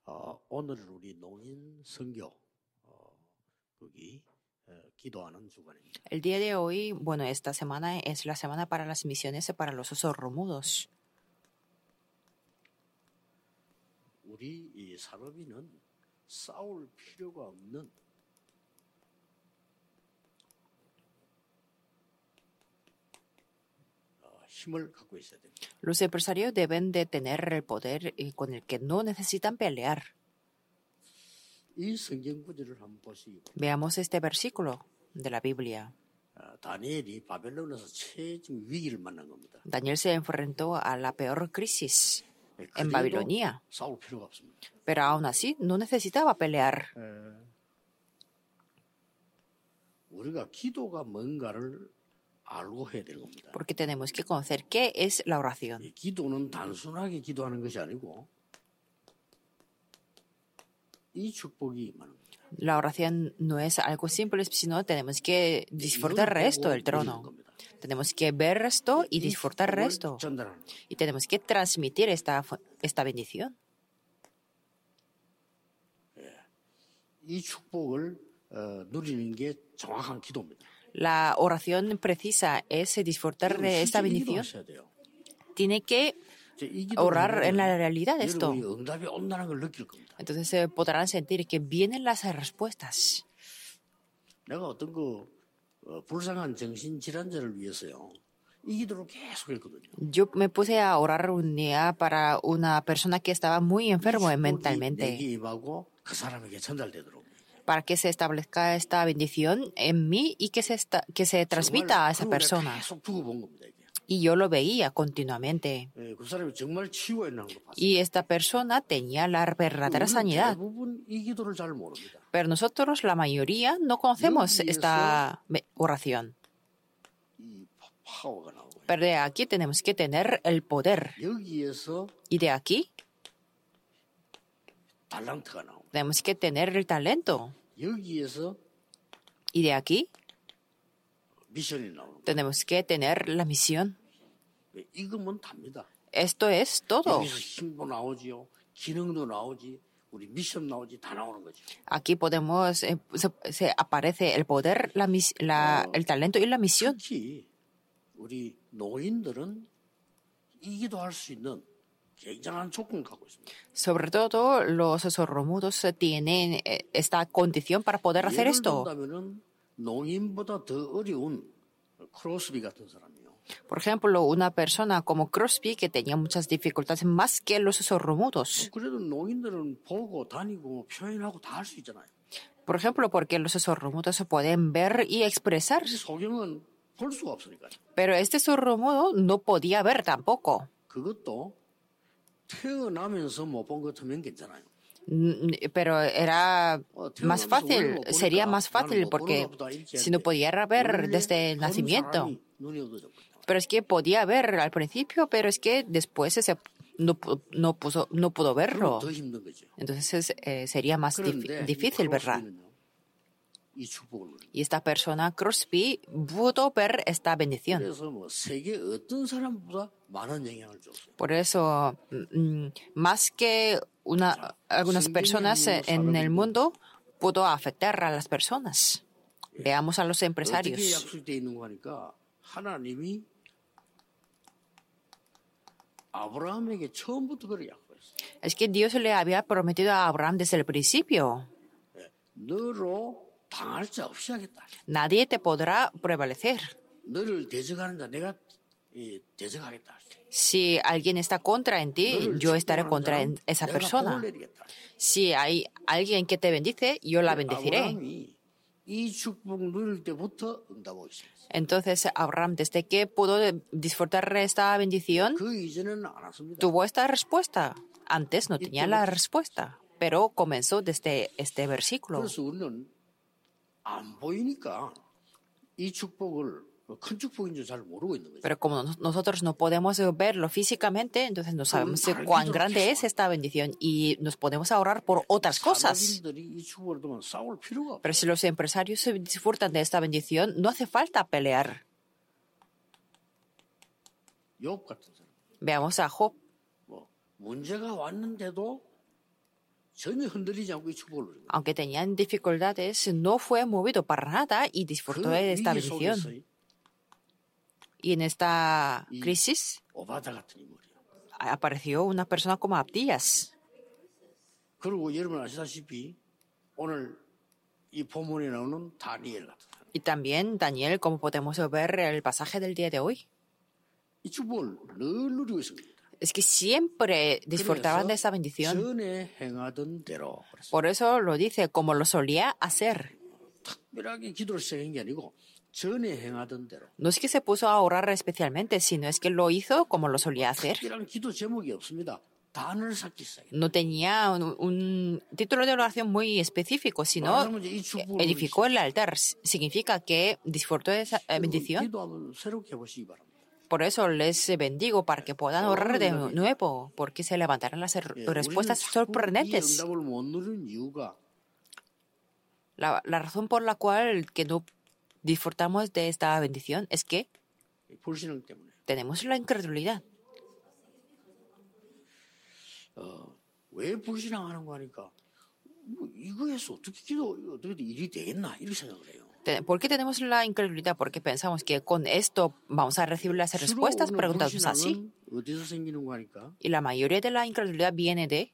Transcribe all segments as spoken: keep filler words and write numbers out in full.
어, 오늘 우리 농인 선교 어, 거기 어, 기도하는 주간입니다. El día de hoy, bueno, esta semana es la semana para las misiones para los sordomudos. 우리 이 사람이는 싸울 필요가 없는 어, 힘을 갖고 있어야 됩니다. Los empresarios deben de tener el poder eh, con el que no necesitan pelear. 이 성경 구절을 한번 보시기 바랍니다. Veamos este versículo de la Biblia. 어, 다니엘이 바벨론에서 최종 위기를 만난 겁니다. Daniel se enfrentó a la peor crisis 예, en 그래도 Babilonia, 싸울 필요가 없습니다. pero aún así no necesitaba pelear. 우리가 기도가 뭔가를 알고 해야 될 겁니다. Porque tenemos que conocer qué es la oración. 이 기도는 단순하게 기도하는 것이 아니고 이 축복이 임하는 겁니다. La oración no es algo simple, sino tenemos que disfrutar esto del trono. Tenemos que ver esto y disfrutar esto. 전달하는 겁니다. Y tenemos que transmitir esta, esta bendición. 이 축복을 어, 누리는 게 정확한 기도입니다. La oración precisa es disfrutar de esta 실제 bendición. 기도하셔야 돼요. Tiene que 이제 이 기도를 orar en la 해보면 realidad esto. 여러분이 응답이 온다는 걸 느낄 겁니다. Entonces eh, podrán sentir que vienen las respuestas. 내가 어떤 그 어, 불쌍한 정신질환자를 위해서요. 이 기도를 계속 했거든요. Yo me puse a orar un día para una persona que estaba muy enfermo 내게 mentalmente, 임하고 그 사람에게 전달되도록. para que se establezca esta bendición en mí y que se, esta- que se transmita a esa 정말 persona. 계속 두고 본 겁니다. 이게. Y yo lo veía continuamente. 예, 그 사람이 정말 치유했는 걸 봤어요. Y esta persona tenía la verdadera 우리는 sanidad. 대부분 이 기도를 잘 모릅니다. Pero nosotros, la mayoría, no conocemos esta me- oración. 이 파- 파워가 나오고 Pero de aquí tenemos que tener el poder. 여기에서 Y de aquí 달란트가 나오고 tenemos que tener el talento. 여기에서 Y de aquí 미션이 나오는 거예요. tenemos que tener la misión. 예, 이거면 답니다. Esto es todo. 여기서 힘도 나오지요. 기능도 나오지. 우리 미션 나오지. 다 나오는 거죠. Aquí podemos, eh, se, se aparece el poder, la, mis- la- el talento y la misión. 특히 우리 노인들은 이 기도할 수 있는 굉장한 조건을 갖고 있습니다. Sobre todo, los sordomudos tienen eh, esta condición para poder hacer 예를 esto. 든다면은 노인보다 더 어려운 크로스비 같은 사람이요. Por ejemplo, una persona como Crosby que tenía muchas dificultades más que los sordomudos. 그래도 노인들은 보고 다니고 표현하고 다 할 수 있잖아요. Por ejemplo, porque los sordomudos se pueden ver y expresar. 이 소경은 볼 수가 없으니까요. Pero este sordomudo no podía ver tampoco. 그것도 태어나면서 못 본 것 같으면 괜찮아요. Mm, Pero era más fácil, sería más fácil porque si no podía ver desde el nacimiento. 눈이 어두워졌거든요. Pero es que podía ver al principio, pero es que después se, no, pu- no, puso, no pudo verlo. 더 힘든 거죠. Entonces eh, sería más dif- 그런데 difícil, ¿verdad? 이 축복을 누립니다. Y esta persona, Crosby, pudo ver esta bendición. 그래서 뭐 세계 어떤 사람보다 많은 영향을 줬어요. Por eso, mm, más que una, algunas personas en el mundo, pudo afectar a las personas. Veamos a los 어떻게 empresarios. 약속되어 있는 거 하니까 하나님이 아브라함에게 처음부터 그렇게 약속했어요. Es que Dios le había prometido a Abraham desde el principio. 너로 당할 자 없이 하겠다. Nadie te podrá prevalecer. 너를 대적하는 자 내가 예, 대적하겠다. Si alguien está contra en ti, 너를 yo estaré 축복하는 contra 자는 en esa 내가 persona. 복을 내리겠다. Si hay alguien que te bendice, yo la bendeciré. 아브라함이 이 축복 누릴 때부터 응답하고 있습니다. Entonces, Abraham, desde que pudo disfrutar esta bendición, 그 이전에는 안 왔습니다. tuvo esta respuesta. Antes no tenía la respuesta, pero comenzó desde este versículo. 그래서 우리는 안 보이니까 이 축복을 큰 축복인 줄 잘 모르고 있는 거죠. Pero como nos- nosotros no podemos verlo físicamente, entonces no sabemos cuán grande es esta bendición y nos podemos ahorrar por otras cosas. 산업인들이 이 축복을 두면 싸울 필요가 Pero 없어요. si los empresarios se disfrutan de esta bendición, no hace falta pelear. 욥 같은 사람. Veamos a Job. 뭐 문제가 왔는데도 전혀 흔들리지 않고 이 축복을 누린 거예요. aunque tenían dificultades, no fue movido para nada y disfrutó 그 de esta 위기 bendición. 속에서 Y en esta 이 crisis 오바다 같은 인물이에요. apareció una persona como Abdías. 그리고 여러분 아시다시피 오늘 이 본문에 나오는 다니엘 같은 사람. Y también Daniel, como podemos ver el pasaje del día de hoy. 이 축복을 늘 누리고 있습니다. Es que siempre disfrutaban de esa bendición. 전에 행하던 대로. 그래서 Por eso lo dice, como lo solía hacer. 특별하게 기도를 시작한 게 아니고 전에 행하던 대로. No es que se puso a orar especialmente, sino es que lo hizo como lo solía hacer. 특별한 기도 제목이 없습니다. 단을 쌓기 시작했어요. No tenía un, un título de oración muy específico, sino 말하자면 이 축복을 edificó el altar. Significa que disfrutó de esa eh, bendición. 기도하면 새롭게 해보시기 바랍니다. Por eso les bendigo para que puedan orar de nuevo, porque se levantarán las er- 예, respuestas 우리는 자꾸 이 sorprendentes. 응답을 못 누리는 이유가 La, la razón por la cual que no disfrutamos de esta bendición es que 불신앙 때문에. tenemos la incredulidad. 어, 왜 불신앙하는 거 하니까 뭐 이거에서 어떻게 기도 어떻게 일이 되겠나 이렇게 생각을 해요. Te- ¿Por qué tenemos la incredulidad? Porque pensamos que con esto vamos a recibir las 주로 respuestas, 오는 preguntamos así. 불신앙은 어디서 생기는 거 하니까 Y la mayoría de la incredulidad viene de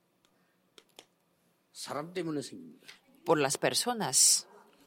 사람 때문에 생깁니다. por las personas.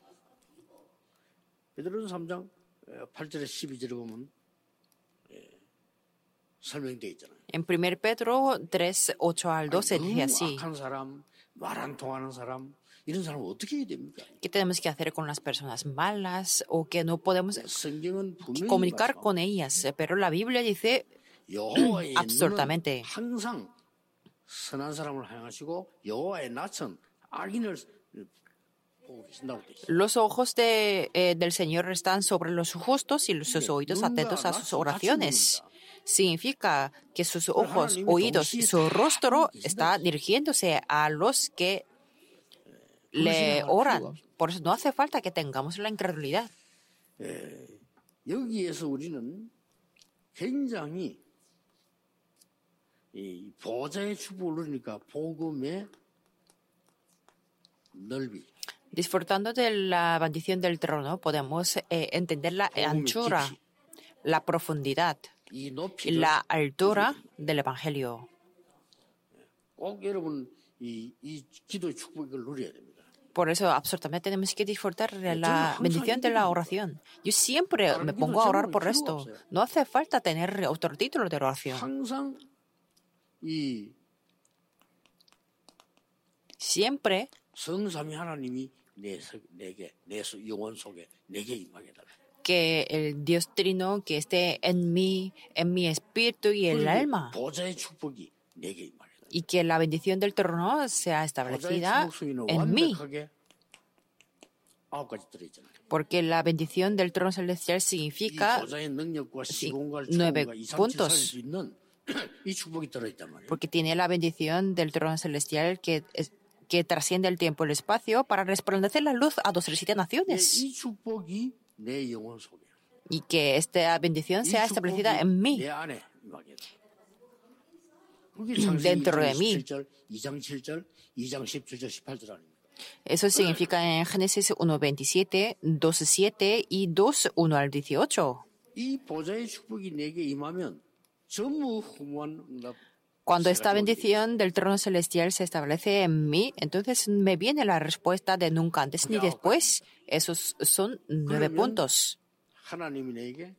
베드로전 삼 장 팔 절에 십이 절에 보면 예, 설명되어 있잖아요. En primer Pedro tres, ocho al doce 아니, dice 너무 así. 악한 사람, 말 안 통하는 사람 이런 사람 어떻게 해야 됩니까? ¿Qué tenemos que hacer con las personas malas o que no podemos 성경은 분명히 comunicar 말씀합니다. con ellas? Pero la Biblia dice 여호와의 눈은 absolutamente. 항상 선한 사람을 향하시고 여호와의 낯은 악인을 보고 계신다고 돼 있어요. los ojos de, eh, del Señor están sobre los justos y sus oídos atentos a sus oraciones. Significa que sus ojos, oídos y su rostro está dirigiéndose a los que le oran. Por eso no hace falta que tengamos la incredulidad. 여기에서 우리는 굉장히 이 보좌의 축복을 누리니까 복음의 넓이, Disfrutando de la bendición del trono, podemos eh, entender la anchura, la profundidad 이 y 높이를 la altura del Evangelio. 꼭 여러분 이, 이 기도의 축복을 누려야 됩니다. Por eso, absolutamente tenemos que disfrutar de la bendición de la oración. Yo siempre me pongo a orar por esto. No hace falta tener otro título de oración. 항상 이 Siempre 성삼위 하나님이 내, 서- 내게 내 소- 영혼 속에 내게 임하게 달라. que el Dios Trino que esté en mí, en mi espíritu y el alma, 보좌의 축복이 내게 임하게 달라. y que la bendición del trono sea 보좌의 establecida 축복 속에는 en mí, 완벽하게 아홉 가지 들어있잖아요. porque la bendición del trono celestial 이 significa 보좌의 능력과 시공과 nueve 축복과 이상치 puntos. 살릴 수 있는 이 축복이 들어있단 말이에요. porque tiene la bendición del trono celestial que, es- que trasciende el tiempo y el espacio para resplandecer la luz a dos o siete 예, naciones. 이 축복이 내 영혼 속에 Y que esta bendición 이 sea 축복이 establecida en mí, 내 안에 임하게 달라. 그게 창세기 dentro de mí. 일 장 십칠 절, 이 장 칠 절, 이 장 십칠 절, 십팔 절 아닙니까? Eso significa en Génesis uno veintisiete, dos siete y dos uno al dieciocho. 이 보좌의 축복이 내게 임하면 전무후무한 응답. Cuando esta bendición del trono celestial se establece en mí, entonces me viene la respuesta de nunca antes ni después. Esos son nueve puntos. 하나님이 내게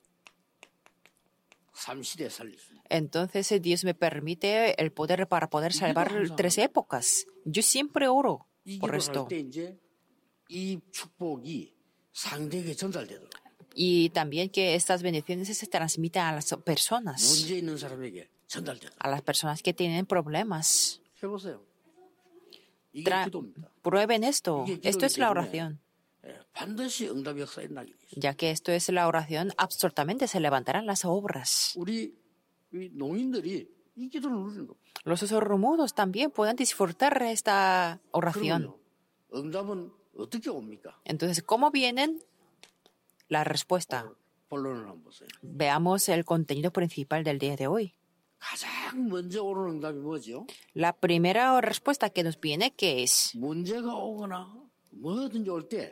삼시대 살릴 수 있는 Entonces eh, Dios me permite el poder para poder salvar tres épocas. Yo siempre oro 이 por 기도를 esto. 할 때 이제 이 축복이 상대에게 전달되도록 Y también que estas bendiciones se transmitan a las personas, 문제 있는 사람에게 전달되도록 a las personas que tienen problemas. 해보세요. 이게 Tra- 기도입니다. Prueben esto. 이게 Esto es la 기도이기 oración. 예, 반드시 응답 역사에 일어나게 돼 있어요. Ya que esto es la oración, absolutamente se levantarán las obras. 우리 이 농인들이 이 기도를 누리는 겁니다. Los sordomudos también pueden disfrutar esta oración. 그러면요, 응답은 어떻게 옵니까? Entonces, ¿cómo vienen? La respuesta. 본론을 한번 보세요. Veamos el contenido principal del día de hoy. 가장 먼저 오는 응답이 뭐죠? La primera respuesta que nos viene, ¿qué es? 문제가 오거나 뭐든지 올 때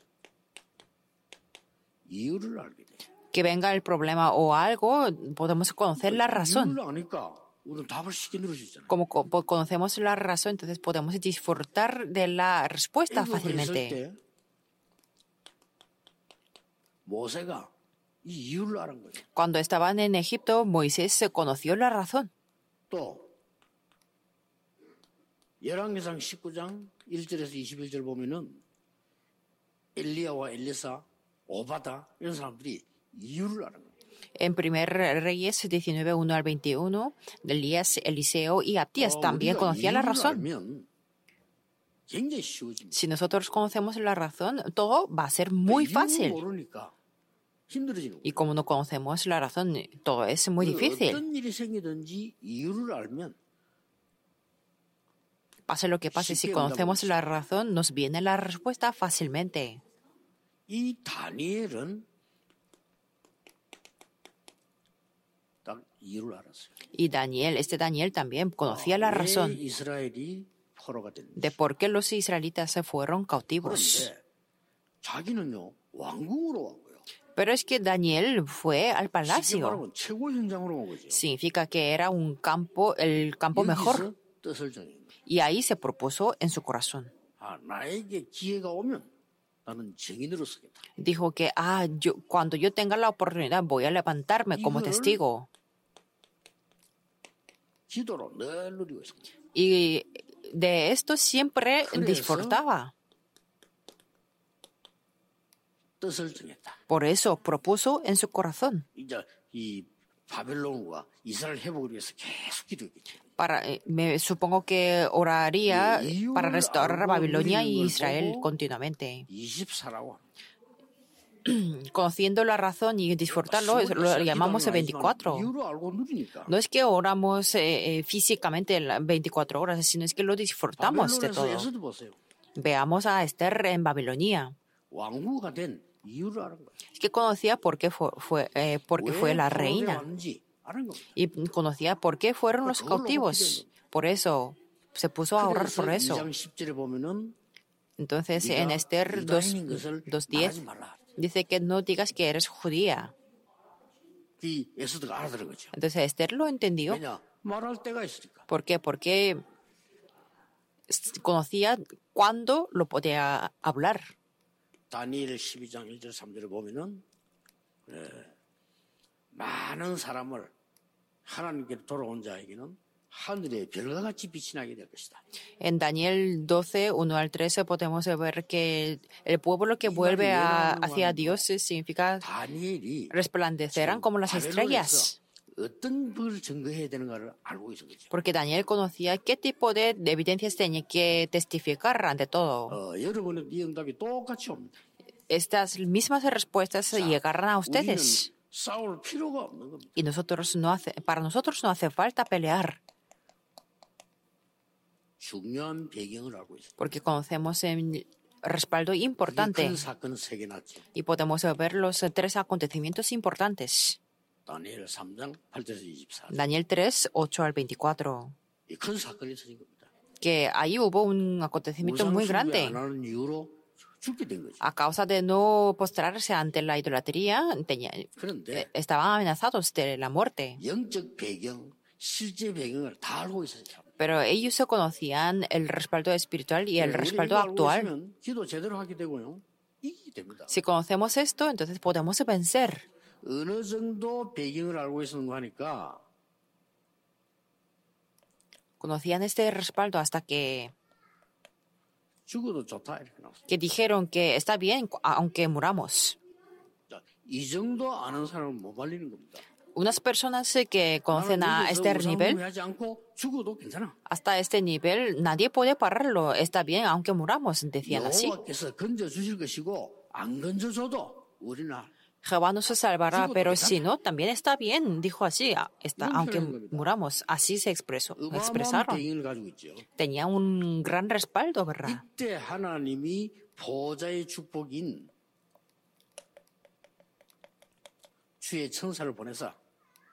이유를 알게 돼. Que venga el problema o algo, podemos conocer la razón. 이유를 아니까 우리는 답을 쉽게 누릴 수 있잖아요. Como co- po- conocemos la razón, entonces podemos disfrutar de la respuesta 애굽에 있을 fácilmente. 때 모세가 이 이유를 알은 거예요. Cuando estaban en Egipto, Moisés se conoció la razón. 또 열왕기상 십구 장 일 절에서 이십일 절 보면은 엘리야와 엘리사, 오바다 이런 사람들이 이유를 아는 거예요. En primer Reyes diecinueve, uno al veintiuno, Elías, Eliseo y Abdías 어, también 우리가 conocían la 이유를 razón. 알면 굉장히 쉬워집니다. Si nosotros conocemos la razón, todo va a ser muy 이유를 fácil. 모르니까 힘들어지는 Y 거예요. como no conocemos la razón, todo es muy difícil. 어떤 일이 생기든지 이유를 알면 Pase lo que pase, si conocemos la razón, nos viene la respuesta fácilmente. 이 다니엘은 딱 이유를 알았어요. Y Daniel, este Daniel también conocía la 왜 razón 이스라엘이 포로가 됐는지. de por qué los israelitas se fueron cautivos. 그런데 자기는요 왕궁으로 왔고요. Pero es que Daniel fue al 쉽게 palacio. 말하면 최고 현장으로 온 거죠. Significa que era un campo, el campo mejor. 여기서 뜻을 정해요. Y ahí se propuso en su corazón. 아, 나에게 기회가 오면 나는 증인으로 서겠다. Dijo que, ah, yo, cuando yo tenga la oportunidad voy a levantarme como 이걸 testigo. 기도로 늘 누리고 있습니다. Y de esto siempre 그래서 disfrutaba. 뜻을 정했다. Por eso propuso en su corazón. 이제 이 바벨론과 이스라엘 회복을 위해서 계속 기도했겠죠. Para, eh, me supongo que oraría 이 para 이유를 restaurar a 알고 Babilonia 누리는 y 걸 Israel 보고 continuamente. 이십사라고 합니다. Conociendo la razón y disfrutarlo, eso lo llamamos veinticuatro. 이유로 알고 누리니까. No es que oramos eh, eh, físicamente las veinticuatro horas, sino es que lo disfrutamos de todo. 바벨론에서도 보세요. Veamos a Esther en Babilonia. 왕후가 된 이유를 아는 거예요. Es que conocía por qué fue, fue, eh, porque 왜 fue la 포로되어 reina. 왔는지 아는 겁니다. Y conocía por qué fueron los cautivos. Por eso se puso a orar 그래서 por eso. 이 장 십 절에 보면은 Entonces en 네가 Esther dos 유다인인 것을 diez 말하지 말라. dice que no digas que eres judía. 이 에스더가 알아들은 거죠. Entonces Esther lo entendió. 왜냐 말할 때가 있으니까. ¿Por qué? Porque conocía cuándo lo podía hablar. 다니엘 십이 장 일 절 삼 절에 보면은 에, 많은 사람을 하나님께 돌아온 자에게는 하늘의 별과 같이 빛이 나게 될 것이다. En Daniel doce, uno al trece podemos ver que el pueblo que vuelve a- hacia Dios significa 다니엘이 resplandecerán como las estrellas. 어떤 걸 증거해야 되는가를 알고 있는 거죠. Porque Daniel conocía qué tipo de, de evidencias tenía que testificar ante todo. 어, 여러분의 이 응답이 똑같이 옵니다. Estas mismas respuestas llegarán a 우리는 ustedes. 싸울 필요가 없는 겁니다. Y nosotros no hace, para nosotros no hace falta pelear. 중요한 배경을 알고 있습니다. Porque conocemos el respaldo 그게 importante. 큰 사건은 세개 났죠. Y podemos ver los tres acontecimientos importantes. 다니엘 삼 장 팔 절에서 이십사 절. Daniel tres, ocho al veinticuatro. 이 큰 사건이 터진 겁니다. Que ahí hubo un acontecimiento muy 우상 숭배 grande. 안 하는 이유로 죽게 된 거죠. A causa de no postrarse ante la idolatría, tenía- 그런데 estaban amenazados de la muerte. 영적 배경, 실제 배경을 다 알고 있어요. 참. Pero ellos se conocían el respaldo espiritual y el 우리가 respaldo 이거 알고 actual. 있으면 기도 제대로 하게 되고요. 이기게 됩니다. Si conocemos esto, entonces podemos vencer. 어느 정도 배경을 알고 있는 거 하니까 Conocían este respaldo hasta que, 죽어도 좋다 이렇게 나왔어요. que dijeron que está bien aunque muramos. 자, 이 정도 아는 사람은 못 말리는 겁니다. Unas personas que conocen a este nivel, 하지 않고 죽어도 괜찮아. hasta este nivel, nadie puede pararlo. Está bien aunque muramos, decían así. 여호와께서 건져 주실 것이고 안 건져 줘도 우리는 Jehová nos salvará, pero si no, también está bien, dijo así, ah, está, aunque muramos. Así se expresó, 어마어마한 expresaron. 배경을 가지고 있죠. Tenía un gran respaldo, ¿verdad? 이때 하나님이 보호자의 축복인 주의 천사를 보내서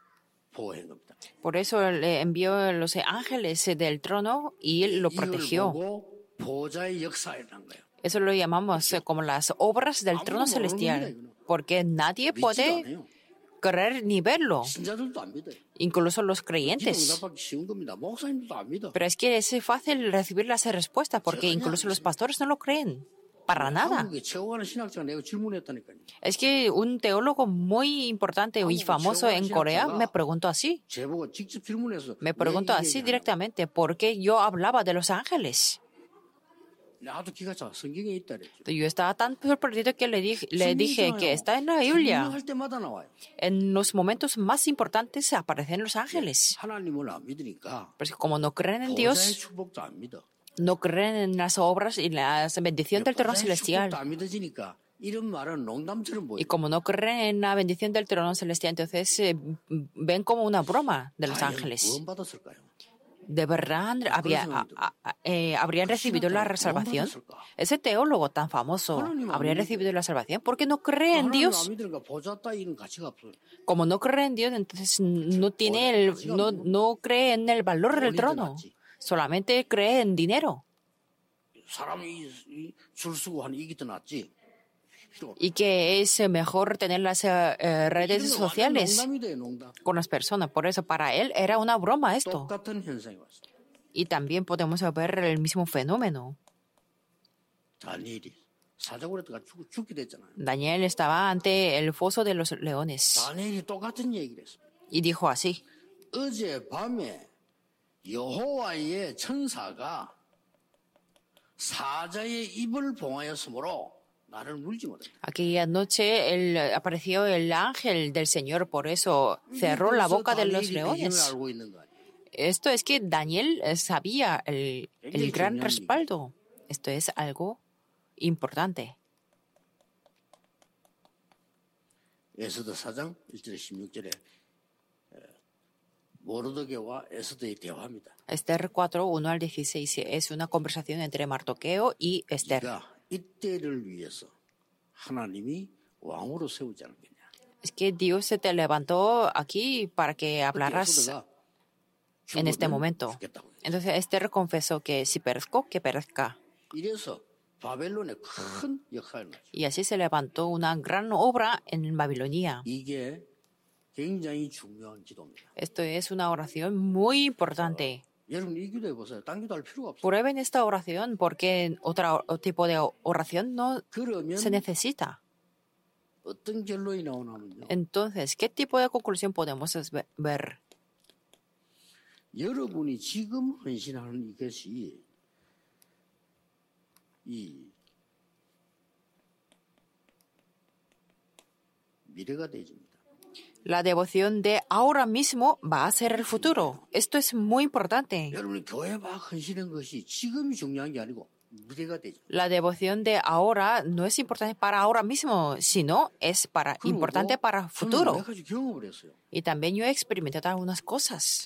보호한 겁니다. Por eso le envió a los ángeles del trono y lo 이걸 protegió. 보고 보호자의 역사라는 거예요. Eso lo llamamos eh, como las obras del trono celestial, porque nadie 믿지도 puede 않아요. creer ni verlo, 신자들도 안 믿어요. incluso los 기도 creyentes. 응답받기 쉬운 겁니다. 목사님들도 안 믿어. Pero es que es fácil recibir las respuestas porque incluso los pastores no lo creen. Para nada. 한국의 최고가는 신학자가 내가 질문했다니까요. Es que un teólogo muy importante y famoso en Corea me preguntó así. 제보고 직접 질문해서 Me preguntó así directamente por qué yo hablaba de los ángeles. 나도 기가 차. 성경에 있다 그랬죠. Yo estaba tan sorprendido que le dije, le dije que está en la Biblia. 할 때마다 나와요. En los momentos más importantes aparecen los ángeles. 하나님을 안 믿으니까 Pero es que como no creen en 보호자의 Dios, 축복도 안 믿어. no creen en las obras y la bendición del trono 보호자의 celestial. 축복도 안 믿어지니까 이런 말은 농담처럼 보여. Y como no creen en la bendición del trono celestial, entonces eh, ven como una broma de los ángeles. 구원받았을까요? ¿De verdad había, a- a- eh, habrían recibido la salvación? Ese teólogo tan famoso habría recibido la salvación porque no cree en 하나님 안 Dios. 믿으니까 보호자 따위는 가치가 없어요. Como no cree en Dios, entonces no tiene el, no, no cree en el valor del trono. Solamente cree en dinero. 사람이 이- 이- 줄 서고 한 이기 더 낫지. 필요 없어. Y que es mejor tener las eh, eh, redes 이런 거 완전 sociales 농담이 돼, 농담. con las personas. Por eso para él era una broma esto. 똑같은 현상이 왔어. Y también podemos ver el mismo fenómeno. 다니엘이 사자굴에 들어가 죽, 죽게 됐잖아요. Daniel estaba ante el foso de los leones 다니엘이 똑같은 얘기를 했어. y dijo así. 어제 밤에 여호와의 천사가 사자의 입을 봉하였으므로 나를 물지 못했다. Aquella noche él, apareció el ángel del Señor, por eso cerró la boca de los 다니엘이 그 힘을 leones. 알고 있는 거 아니에요. Esto es que Daniel eh, sabía el, el gran respaldo. Esto es algo importante. 에스더 사 장 일 절 십육 절에 모르드게와 에스더의 대화입니다. Esther cuatro, uno al dieciséis es una conversación entre Mardoqueo y Esther. 네가 이때를 위해서 하나님이 왕으로 세우지 않겠냐. Es que Dios se te levantó aquí para que 그때 hablaras 에스더가 en este 죽으면 momento. 죽겠다고. Entonces Esther confesó que si perezco, que perezca. 이래서 바벨론에 큰 역할을 하죠. Y así se levantó una gran obra en Babilonia. 이게 굉장히 중요한 기도입니다. Esto es una oración muy importante. 여러분 이 기도해 보세요. 딴 기도 할 필요가 없어요. Prueben esta oración porque otro tipo de oración no 그러면 se necesita. 어떤 결론이 나오냐면요. Entonces, ¿qué tipo de conclusión podemos ver? 여러분이 지금 헌신하는 이것이 이 미래가 되집니다. La devoción de ahora mismo va a ser el futuro. Esto es muy importante. 여러분이 교회 막 헌신한 것이 지금이 중요한 게 아니고 미래가 되죠. La devoción de ahora no es importante para ahora mismo, sino es para, importante para futuro. 몇 가지 경험을 했어요. Y también yo he experimentado algunas cosas.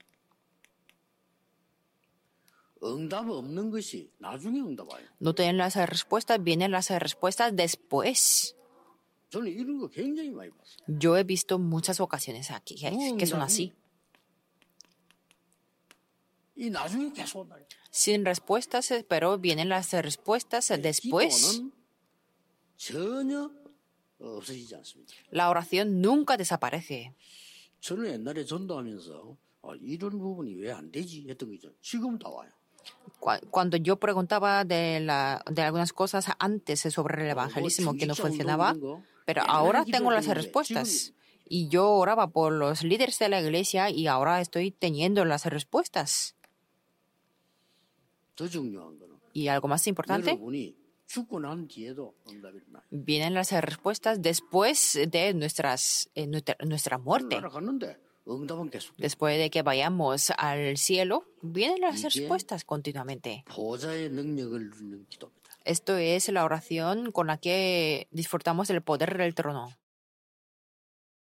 응답 없는 것이 나중에 응답 와요. No tienen las respuestas, vienen las respuestas después. 저는 이런 거 굉장히 많이 봤어요. Yo he visto muchas ocasiones aquí que, que son así. 이 나중에 계속 온다. Sin respuestas, pero vienen las respuestas después. 기도는 전혀 없어지지 않습니다. La oración nunca desaparece. 저는 옛날에 전도하면서 아, 이런 부분이 왜 안 되지 했던 거죠. 지금 다 와요. Cuando yo preguntaba de, la, de algunas cosas antes sobre el evangelismo que no funcionaba, pero ahora tengo las respuestas. Y yo oraba por los líderes de la iglesia y ahora estoy teniendo las respuestas. 더 중요한 거는 Y algo más importante, 여러분이 죽고 난 뒤에도 응답이 일어나요. vienen las respuestas después de nuestras, eh, nuestra, nuestra muerte. 날아갔는데 응답은 계속. Después de que vayamos al cielo, vienen las 이게 respuestas continuamente. 보좌의 능력을 누리는 기도입니다. Esto es la oración con la que disfrutamos del poder del trono.